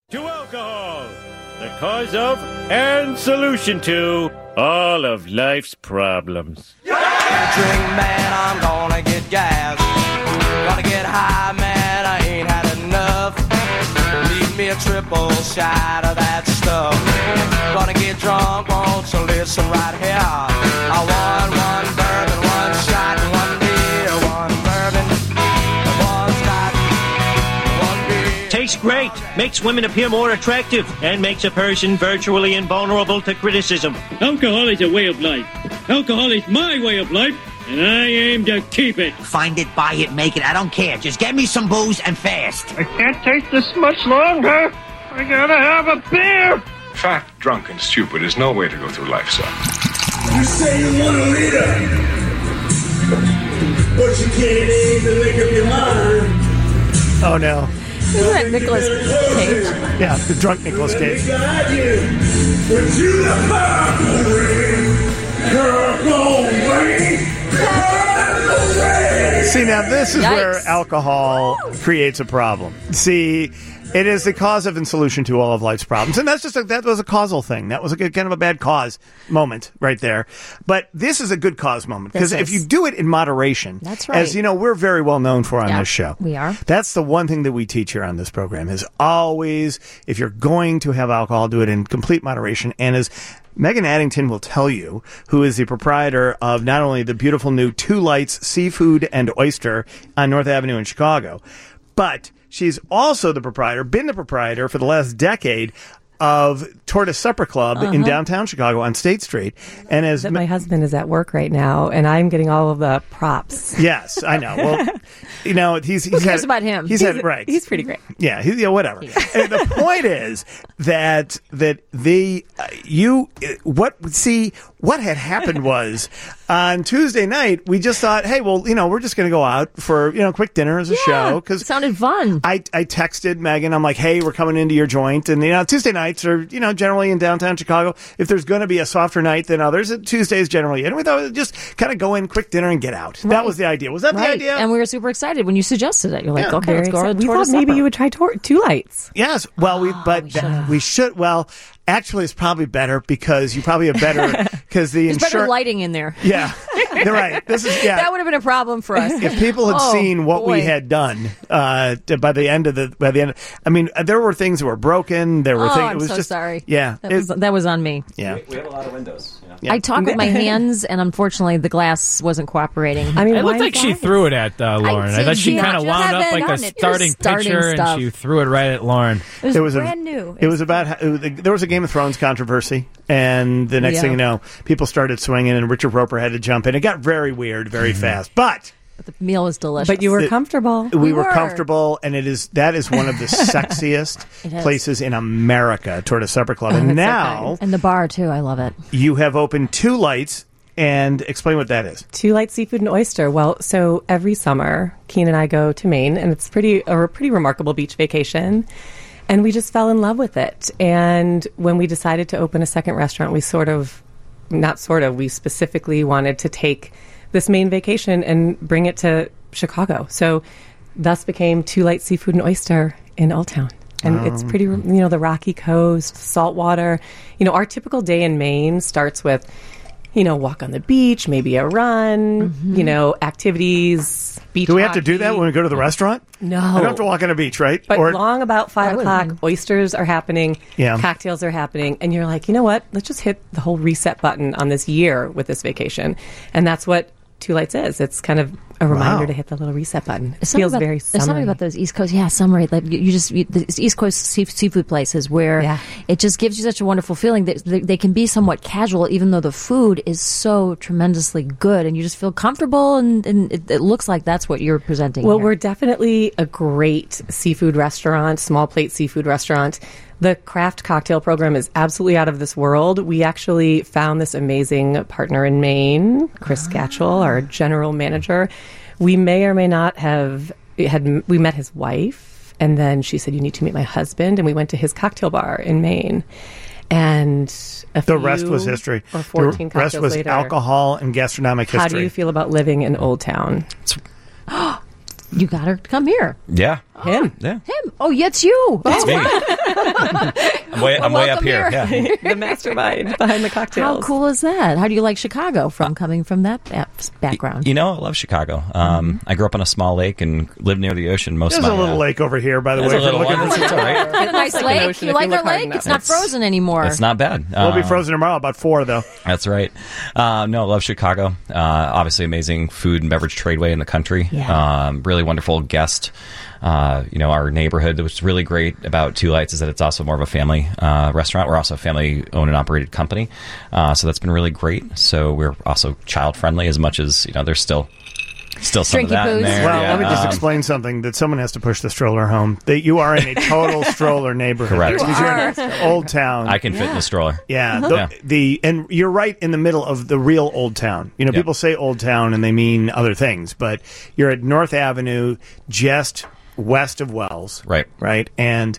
To alcohol, the cause of and solution to all of life's problems. Drink, man, I'm gonna get gas. Gonna get high, man, I ain't had enough. Need me a triple shot of that stuff. Gonna get drunk, won't you listen right here? I want one bourbon, one shot, one beer, one bourbon, one scotch, one beer. Tastes great, makes women appear more attractive, and makes a person virtually invulnerable to criticism. Alcohol is a way of life. Alcohol is my way of life, and I aim to keep it. Find it, buy it, make it. I don't care. Just get me some booze and fast. I can't take this much longer. I gotta have a beer. Fat, drunk, and stupid is no way to go through life, son. You say you want a leader, but you can't even make up your mind. Oh, no. Isn't that Nicolas Cage? Yeah, the drunk Nicolas Cage. See, now this is where alcohol creates a problem. See, it is the cause of and solution to all of life's problems. And that was a causal thing. That was kind of a bad cause moment right there. But this is a good cause moment. Because if you do it in moderation, that's right. As you know, we're very well known for on this show. We are. That's the one thing that we teach here on this program is always, if you're going to have alcohol, do it in complete moderation. And as Megan Addington will tell you, who is the proprietor of not only the beautiful new Two Lights Seafood and Oyster on North Avenue in Chicago, but she's also been the proprietor for the last decade of Tortoise Supper Club in downtown Chicago on State Street. And as my husband is at work right now, and I'm getting all of the props. Yes, I know. Well, he's who cares about him? He's pretty great. Yeah, whatever. Yeah. And the point is that what had happened was on Tuesday night we just thought, hey, well, we're just going to go out for quick dinner as a show because it sounded fun. I texted Megan. I'm like, hey, we're coming into your joint, and Tuesday nights are generally in downtown Chicago. If there's going to be a softer night than others, Tuesdays generally. And we thought we'd just kind of go in, quick dinner, and get out. Right. That was the idea. Was that the idea? And we were super excited when you suggested it. You're like, okay, let's go. We thought maybe you would try Two Lights. Yes. Well, we should. Well, actually, it's probably better because you probably have better because there's better lighting in there. Yeah, you're right. That would have been a problem for us if people had seen what we had done by the end. I mean, there were things that were broken. There were things. I'm so sorry. Yeah, that was on me. Yeah, we have a lot of windows. Yeah. I talk with my hands, and unfortunately, the glass wasn't cooperating. I mean, it looked like she threw it at Lauren. I thought she kind of wound up like a starting pitcher, and she threw it right at Lauren. It was brand new. It was about there was a Game of Thrones controversy, and the next thing you know, people started swinging, and Richard Roper had to jump in. It got very weird, very fast, but the meal was delicious. But you were comfortable. We were comfortable, and that is one of the sexiest places in America, Tortoise Supper Club. And now, and the bar too. I love it. You have opened Two Lights, and explain what that is. Two Lights Seafood and Oyster. Well, so every summer, Keen and I go to Maine, and it's a pretty remarkable beach vacation. And we just fell in love with it. And when we decided to open a second restaurant, we we specifically wanted to take this Maine vacation and bring it to Chicago. So thus became Two Lights Seafood and Oyster in Old Town. And it's pretty, the Rocky Coast, saltwater. Our typical day in Maine starts with, walk on the beach, maybe a run, activities, beach Do we have hockey. to do that when we go to the restaurant? No. I don't have to walk on a beach, right? But long about 5 o'clock, oysters are happening, cocktails are happening, and you're like, you know what? Let's just hit the whole reset button on this year with this vacation. And that's what Two Lights is. It's kind of a reminder to hit the little reset button. It feels very summery. There's something about those East Coast, summery. Like the East Coast seafood places where it just gives you such a wonderful feeling that they can be somewhat casual, even though the food is so tremendously good, and you just feel comfortable. And it looks like that's what you're presenting. Well, here. we're definitely a great seafood restaurant, small plate seafood restaurant. The craft cocktail program is absolutely out of this world. We actually found this amazing partner in Maine, Chris Gatchell, our general manager. We may or may not have we met his wife, and then she said, you need to meet my husband, and we went to his cocktail bar in Maine. And the rest was history. Or 14 the rest was later, alcohol and gastronomic history. How do you feel about living in Old Town? You got her to come here. Yeah. Him. Yeah. Him. Oh, yeah, it's you. That's me. I'm way up here. Yeah. The mastermind behind the cocktails. How cool is that? How do you like Chicago coming from that background? You know, I love Chicago. I grew up on a small lake and lived near the ocean most of my life. There's a little lake over here, by the way. There's a little one. It's all right. Got a nice lake. You like our lake? It's not frozen anymore. It's not bad. We'll be frozen tomorrow, about 4, though. That's right. No, I love Chicago. Obviously, amazing food and beverage tradeway in the country. Yeah. Really wonderful guest. Our neighborhood, what's really great about Two Lights is that it's also more of a family restaurant. We're also a family-owned and operated company. So that's been really great. So we're also child-friendly as much as, there's still some Drinky of that in poos. there. Well, let me just explain something that someone has to push the stroller home. That you are in a total stroller neighborhood. Correct. Because you're in Old Town. I can fit in the stroller. Yeah. And you're right in the middle of the real Old Town. People say Old Town and they mean other things, but you're at North Avenue, just west of Wells. Right. Right. And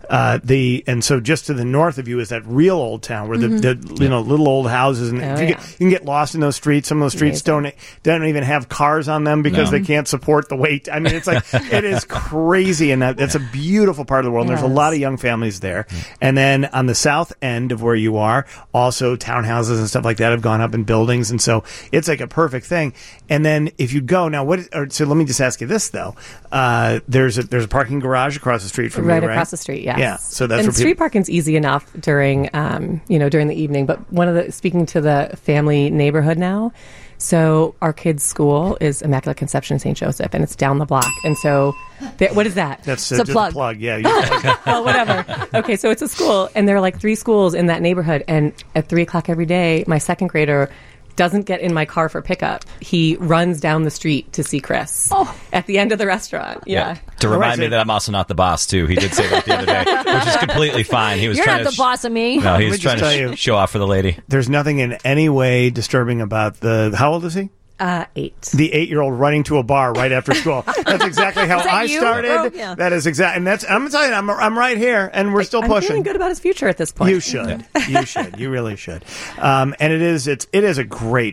so just to the north of you is that real Old Town where the little old houses, and you can get lost in those streets. Some of those streets don't even have cars on them because they can't support the weight. I mean, it's like it is crazy, and that's a beautiful part of the world. Yes. There's a lot of young families there, and then on the south end of where you are, also townhouses and stuff like that have gone up in buildings, and so it's like a perfect thing. And then if you go now, so let me just ask you this though: there's a parking garage across the street from you, right? Right across the street, yeah. Yeah, so that's and street parking's easy enough during the evening. But speaking to the family neighborhood now, so our kids' school is Immaculate Conception St. Joseph, and it's down the block. And so, what is that? That's it's a plug. Yeah. Well, whatever. Okay, so it's a school, and there are like 3 schools in that neighborhood. And at 3:00 every day, my second grader doesn't get in my car for pickup. He runs down the street to see Chris at the end of the restaurant. Yeah. To remind me that I'm also not the boss, too. He did say that the other day, which is completely fine. You're not the boss of me. No, he was trying to show off for the lady. There's nothing in any way disturbing about how old is he? 8. The 8-year-old running to a bar right after school. That's exactly how I started. Yeah. That is exactly, and I'm telling you, I'm right here, and we're still pushing. I'm feeling good about his future at this point. You should. You should. You really should. And it is a great.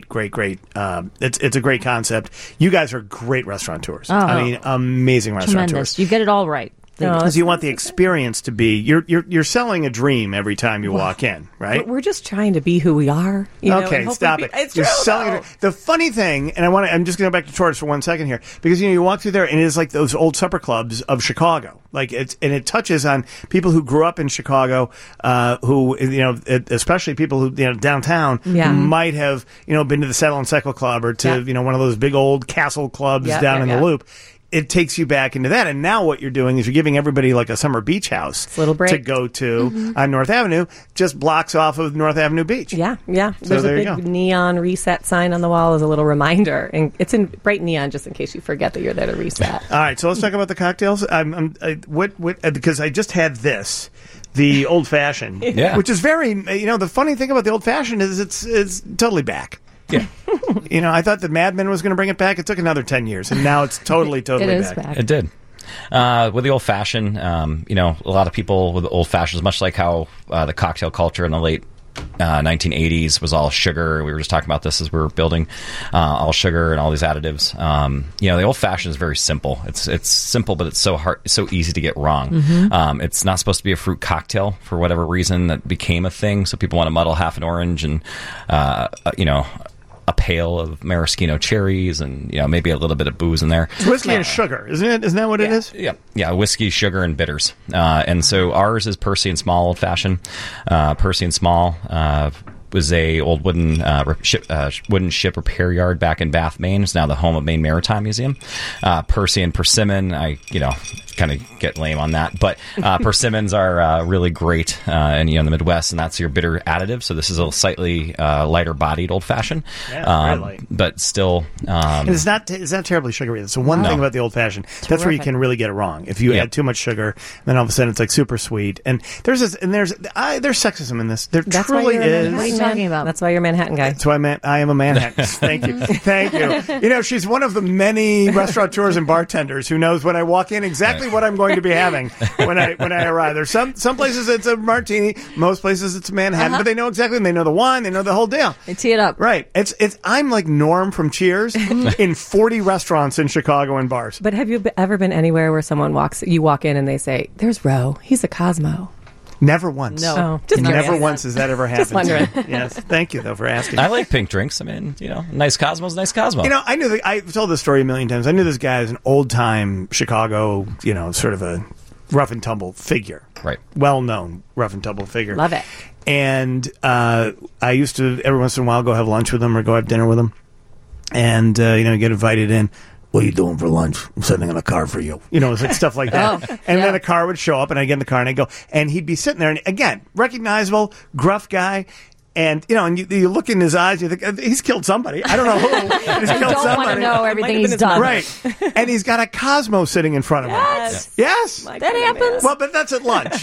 It's a great concept. You guys are great restaurateurs. I mean, amazing restaurateurs. Tremendous. You get it all right. Because you want the experience to be you're selling a dream every time you walk in, right? We're just trying to be who we are. Okay, stop it. You're selling the funny thing, and I'm just going to go back to tourists for 1 second here, because you walk through there and it is like those old supper clubs of Chicago. Like it touches on people who grew up in Chicago, who especially people who downtown who might have been to the Settle and Cycle Club or to one of those big old castle clubs down in the Loop. It takes you back into that. And now what you're doing is you're giving everybody like a summer beach house to go to on North Avenue, just blocks off of North Avenue Beach. Yeah. There's a big neon reset sign on the wall as a little reminder. And it's in bright neon just in case you forget that you're there to reset. All right, so let's talk about the cocktails. Because I just had this. The old fashioned, which is very, the funny thing about the old fashioned is it's totally back. Yeah. I thought the Mad Men was going to bring it back. It took another 10 years, and now it's totally back. It did. With the old fashioned, a lot of people with the old fashions, much like how the cocktail culture in the late 1980s was all sugar. We were just talking about this as we were building all sugar and all these additives. The old fashioned is very simple. It's simple, but it's so hard, so easy to get wrong. Mm-hmm. It's not supposed to be a fruit cocktail for whatever reason that became a thing. So people want to muddle half an orange and a pail of maraschino cherries and maybe a little bit of booze in there. It's whiskey and sugar, isn't it? Isn't that what it is? Yeah, whiskey, sugar, and bitters. And so ours is Percy and Small old fashioned. Percy and Small was a old wooden ship repair yard back in Bath, Maine. It's now the home of Maine Maritime Museum. Percy and Persimmon, I kind of get lame on that, but persimmons are really great in the Midwest, and that's your bitter additive. So this is a slightly lighter bodied old fashioned, but still it's not terribly sugary. That's the one thing about the old fashioned. That's where you can really get it wrong. If you add too much sugar, then all of a sudden it's like super sweet. And there's sexism in this. There truly is. What are you talking about? That's why you're a Manhattan guy. That's why I am a Manhattan. Thank you. She's one of the many restaurateurs and bartenders who knows when I walk in exactly what I'm going to be having when I arrive. There's some places it's a martini, most places it's a Manhattan, but they know exactly, and they know the wine, they know the whole deal. They tee it up. Right. I'm like Norm from Cheers in 40 restaurants in Chicago and bars. But have you ever been anywhere where you walk in and they say, "There's Ro, he's a Cosmo"? Never once. No. Never once has that ever happened. Just wondering. Yes. Thank you, though, for asking. I like pink drinks. I mean, nice Cosmo's nice Cosmo. I knew I've told this story a million times. I knew this guy as an old-time Chicago, sort of a rough and tumble figure. Right. Well-known rough and tumble figure. Love it. And I used to, every once in a while, go have lunch with him or go have dinner with him. And, get invited in. What are you doing for lunch? I'm sitting in a car for you. It's like stuff like that. And then the car would show up, and I'd get in the car, and I'd go. And he'd be sitting there, and again, recognizable, gruff guy. And, and you look in his eyes, you think, he's killed somebody. I don't know who. He's killed don't want to know everything he's done. Right. And he's got a Cosmo sitting in front of him. Yes. That happens. Well, but that's at lunch.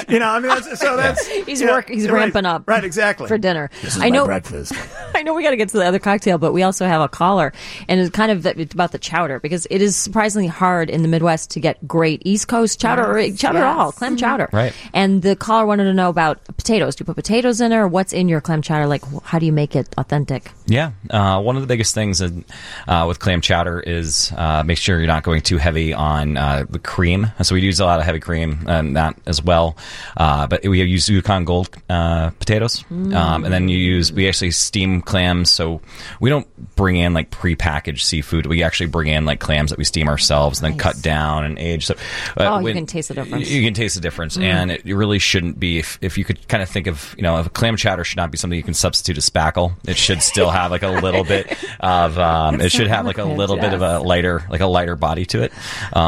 He's ramping up. Right, exactly. For dinner. This is my breakfast. I know we got to get to the other cocktail, but we also have a caller. And it's kind of about the chowder, because it is surprisingly hard in the Midwest to get great East Coast chowder, or chowder at all, clam chowder. Right. And the caller wanted to know about potatoes. Do you put potatoes in there, or what's in your clam chowder? Like, how do you make it authentic? Yeah. One of the biggest things with clam chowder is make sure you're not going too heavy on the cream. So we use a lot of heavy cream and that as well. But we use Yukon Gold potatoes. And then we actually steam clams. So we don't bring in like prepackaged seafood. We actually bring in like clams that we steam ourselves and then cut down and age. So you can taste the difference. You can taste the difference. And it really shouldn't be, if you could kind of think of, if a clam chowder should not be something you can substitute a spackle. It should still have like a little bit of it should have like a little bit of a lighter body to it.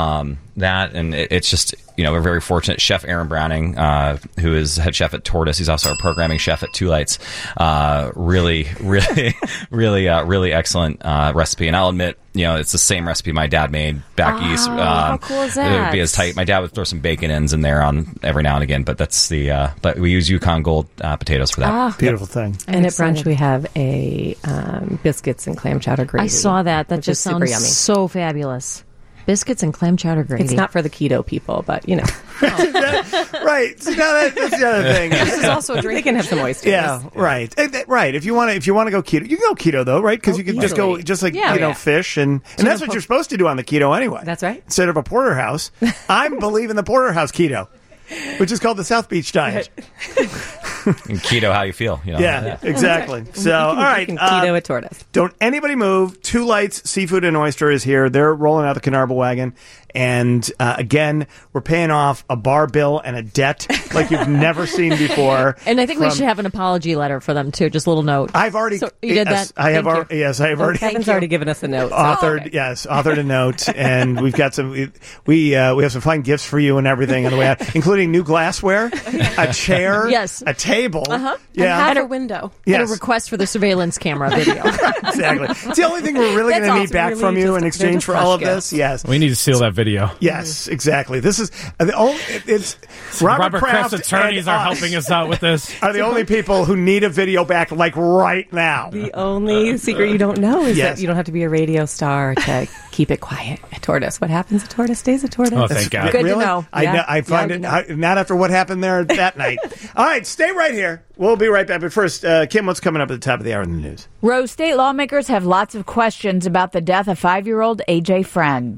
It's just, we're very fortunate. Chef Aaron Browning, who is head chef at Tortoise, he's also our programming chef at Two Lights. Really excellent recipe. And I'll admit, it's the same recipe my dad made back east. How cool is that? It would be as tight. My dad would throw some bacon ends in there on every now and again, but that's but we use Yukon Gold potatoes for that. Beautiful thing. And at brunch we have a biscuits and clam chowder gravy. I saw that. That just sounds so fabulous. Biscuits and clam chowder gravy. It's not for the keto people, but Right. See, that's the other thing. This is also a drink. They can have some oysters. Yeah. Right. Right. If you want to go keto, you can go keto though, right? Because you can just go fish and that's what you're supposed to do on the keto anyway. That's right. Instead of a porterhouse, I'm believing the porterhouse keto, which is called the South Beach diet. And keto, how you feel? Yeah, exactly. So, all right. Keto at Tortoise. Don't anybody move. Two Lights Seafood and Oyster is here. They're rolling out the Carnarvon wagon. And again, we're paying off a bar bill and a debt like you've never seen before. And I think we should have an apology letter for them too. Just a little note. I've already. So you did that. I have already. Yes, I have already. Kevin's already given us a note. Authored a note, and we've got some. We have some fine gifts for you and everything on the way out, including new glassware, a chair, a table, and a window, and a request for the surveillance camera video. Exactly. It's the only thing we're really going to need back from you in exchange for all of this. Yes, we need to seal that video. Yes, exactly. This is the only. It's Robert Kraft's attorneys are helping us out with this. Are the only people who need a video back like right now. The only secret you don't know is that you don't have to be a radio star to keep it quiet at Tortoise. What happens at Tortoise stays at Tortoise. Oh, thank God. Good to know. I find it not after what happened there that night. All right, stay right here. We'll be right back. But first, Kim, what's coming up at the top of the hour in the news? Rose, state lawmakers have lots of questions about the death of 5-year-old A.J. Friend.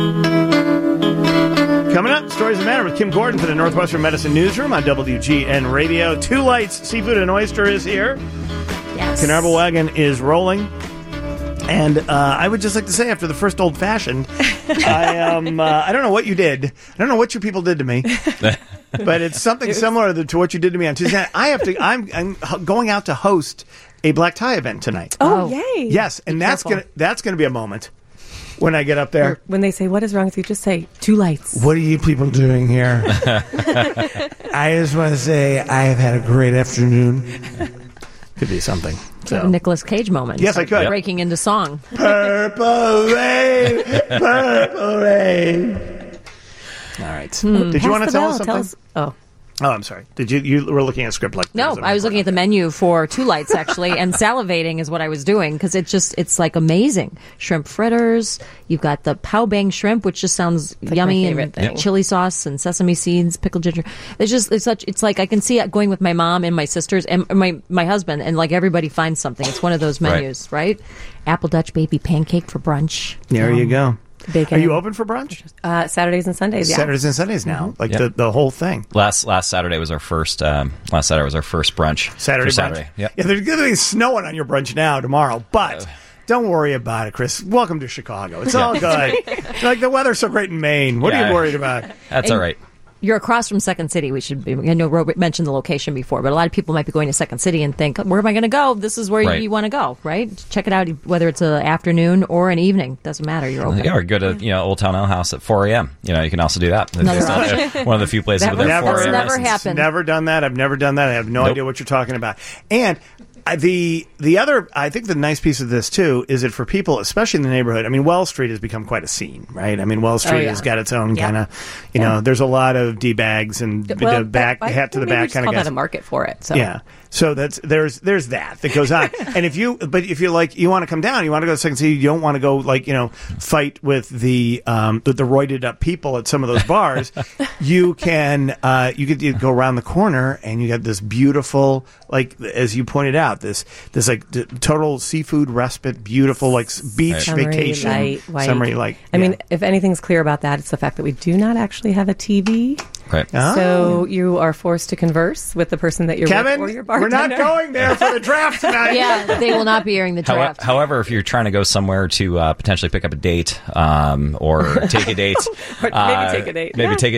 Coming up, Stories That Matter with Kim Gordon for the Northwestern Medicine Newsroom on WGN Radio. Two Lights Seafood and Oyster is here. Yes. Carnarvon wagon is rolling. And I would just like to say, after the first old fashioned, I don't know what you did. I don't know what you people did to me. But it's something similar to what you did to me on Tuesday night. I'm going out to host a black tie event tonight. Oh, yay! Yes, and that's gonna be a moment when I get up there. When they say, "What is wrong with you?" Just say, "Two Lights." What are you people doing here? I just want to say I have had a great afternoon. Could be something. So. A Nicolas Cage moment. Yes, I could. Breaking into song. Purple rain, purple rain. All right. Did you want to tell us something? Oh, I'm sorry. Did you were looking at a script like No, I was looking at the menu for Two Lights actually, and salivating is what I was doing because it's like amazing. Shrimp fritters. You've got the pow bang shrimp, which just sounds yummy, and chili sauce and sesame seeds, pickled ginger. It's like I can see it going with my mom and my sisters and my husband, and like everybody finds something. It's one of those menus, right? Apple Dutch baby pancake for brunch. There you go. Bacon. Are you open for brunch? Saturdays and Sundays. Yeah. Saturdays and Sundays now, like the whole thing. Last Saturday was our first. Last Saturday was our first brunch. Saturday. Yep. Yeah, there's going to be snowing on your brunch now tomorrow, but. Don't worry about it, Chris. Welcome to Chicago. It's all good. Like the weather's so great in Maine. What are you worried about? That's all right. You're across from Second City. We should be. I know Robert mentioned the location before, but a lot of people might be going to Second City and think, "Where am I going to go? This is where you want to go, right?" Check it out, whether it's an afternoon or an evening. Doesn't matter. You're open. Yeah, or go to Old Town Ale House at 4 a.m. You can also do that. One of the few places with their 4 a.m. Never happened. Never done that. I've never done that. I have no idea what you're talking about. And the other, I think the nice piece of this, too, is that for people, especially in the neighborhood, I mean, Wells Street has become quite a scene, right? I mean, Wells Street has got its own kind of, there's a lot of D-bags and the back, hat to the back kind of guys. That a market for it. So. Yeah. So there's that goes on. And if you want to come down, you want to go to Second City, you don't want to go fight with the roided up people at some of those bars, you could go around the corner and you got this beautiful, like, as you pointed out, this like total seafood respite, beautiful, like beach vacation. Summery light. I mean, if anything's clear about that, it's the fact that we do not actually have a TV. Right. So you are forced to converse with the person that you're Kevin, with or your bartender. We're not going there for the draft tonight. Yeah, they will not be airing the draft. However, if you're trying to go somewhere to potentially pick up a date or take a date, or maybe take a date,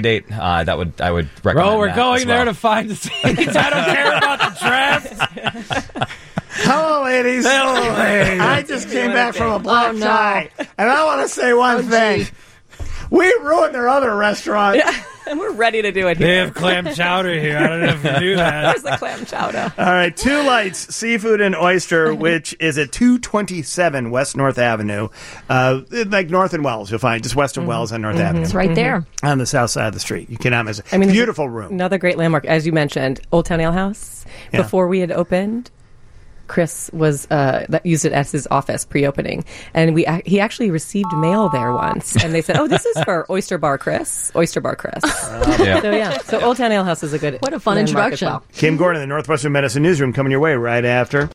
I would recommend. Bro, we're going there to find the seats. I don't care about the draft. Hello, ladies. Hello, ladies. I just came back from a black tie, and I want to say one thing. We ruined their other restaurant. Yeah, and we're ready to do it here. They have clam chowder here. I don't know if you knew that. There's the clam chowder. All right, Two Lights Seafood and Oyster, which is at 227 West North Avenue. Like North and Wells, you'll find, just west of Wells on North Avenue. It's right there. On the south side of the street. You cannot miss it. I mean, beautiful room. Another great landmark, as you mentioned, Old Town Ale House. Yeah. Before we had opened, Chris was used it as his office pre-opening, and he actually received mail there once, and they said, "Oh, this is for Oyster Bar Chris." So Old Town Ale House is a good. What a fun introduction. well. Kim Gordon, the Northwestern Medicine Newsroom, coming your way right after.